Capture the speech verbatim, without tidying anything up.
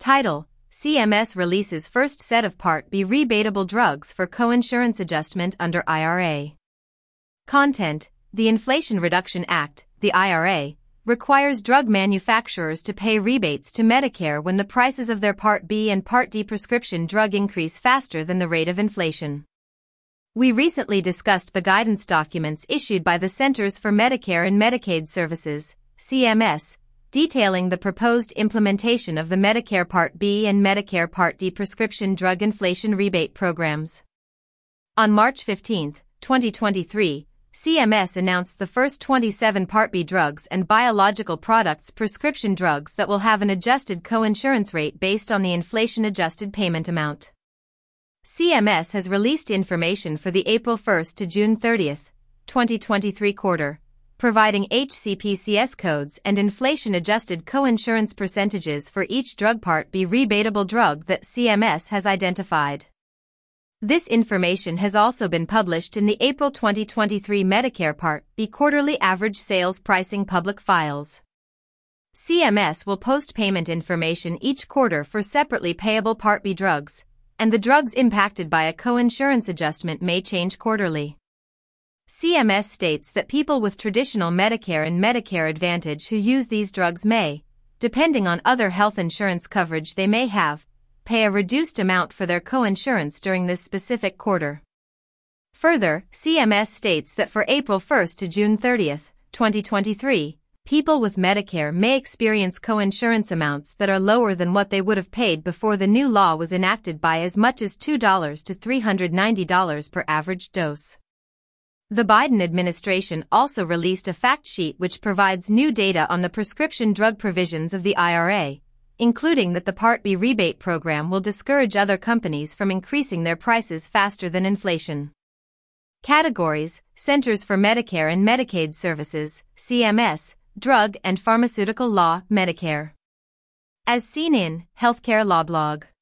Title: C M S releases first set of Part B rebatable drugs for coinsurance adjustment under I R A. Content: The Inflation Reduction Act, the I R A, requires drug manufacturers to pay rebates to Medicare when the prices of their Part B and Part D prescription drug increase faster than the rate of inflation. We recently discussed the guidance documents issued by the Centers for Medicare and Medicaid Services, C M S, detailing the proposed implementation of the Medicare Part B and Medicare Part D prescription drug inflation rebate programs. On March fifteenth, twenty twenty-three, C M S announced the first twenty-seven Part B drugs and biological products prescription drugs that will have an adjusted coinsurance rate based on the inflation-adjusted payment amount. C M S has released information for the April first to June thirtieth, twenty twenty-three quarter, providing H C P C S codes and inflation-adjusted coinsurance percentages for each drug Part B rebatable drug that C M S has identified. This information has also been published in the April twenty twenty-three Medicare Part B quarterly average sales pricing public files. C M S will post payment information each quarter for separately payable Part B drugs, and the drugs impacted by a coinsurance adjustment may change quarterly. C M S states that people with traditional Medicare and Medicare Advantage who use these drugs may, depending on other health insurance coverage they may have, pay a reduced amount for their coinsurance during this specific quarter. Further, C M S states that for April first to June thirtieth, twenty twenty-three, people with Medicare may experience coinsurance amounts that are lower than what they would have paid before the new law was enacted by as much as two dollars to three hundred ninety dollars per average dose. The Biden administration also released a fact sheet which provides new data on the prescription drug provisions of the I R A, including that the Part B rebate program will discourage other companies from increasing their prices faster than inflation. Categories: Centers for Medicare and Medicaid Services, C M S, Drug and Pharmaceutical Law, Medicare. As seen in Healthcare Law Blog.